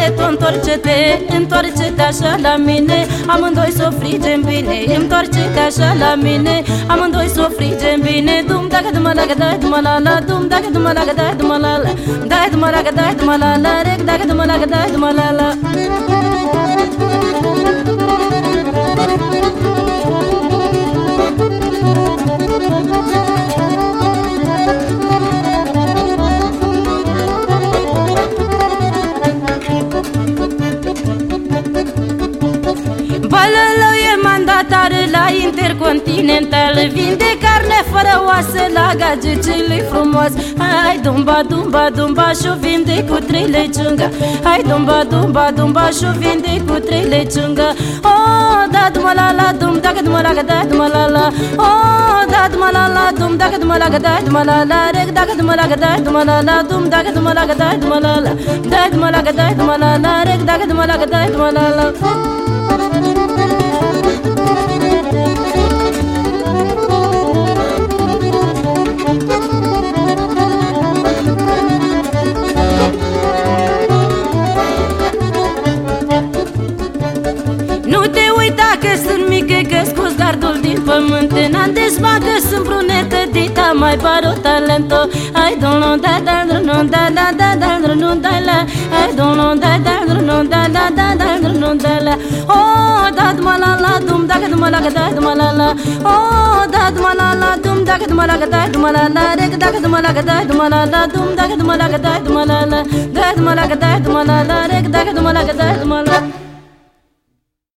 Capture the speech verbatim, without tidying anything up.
băietul, întoarce-te, întoarce-te așa la mine. Amândoi s-o frigem bine, întoarce-te așa la mine. Amândoi s-o frigem bine. Dum dacă dum la dai dum la la, dum dacă dum la dai dum la la, dai dum la dai dum la la, rec dacă dum la dai dum la la. Balălău e mandatar la Intercontinental, vinde carne fără oase la gagicelui frumos. Hai dumba, dumba, dumba și-o vinde cu trei leciungă. Hai dumba, dumba, dumba și-o vinde cu trei leciungă. Oh, da duma la la, dum dacă duma la da duma la la. Oh, da duma la la, dum dacă duma la da duma la la. Rec dacă duma la da duma la la, dum dacă duma la da duma la la. Da duma la da duma la la, rec dacă duma la da duma la la. Nu te uita că sunt mică, că scos gardul din pământ. N-am dezba că sunt brunetă, dita mai paro talento. Hai dono da da no da da da da no da la. Hai dono da da no da da da da no da la. Oh da dum la la, dum dacă dum la da dum la la. Oh da dum la la, dum dacă dum la da dum la la. Rec dacă dum la da dum la la, dum dacă dum la da dum la la. Da dum la da dum la la, rec dacă dum la da dum la la.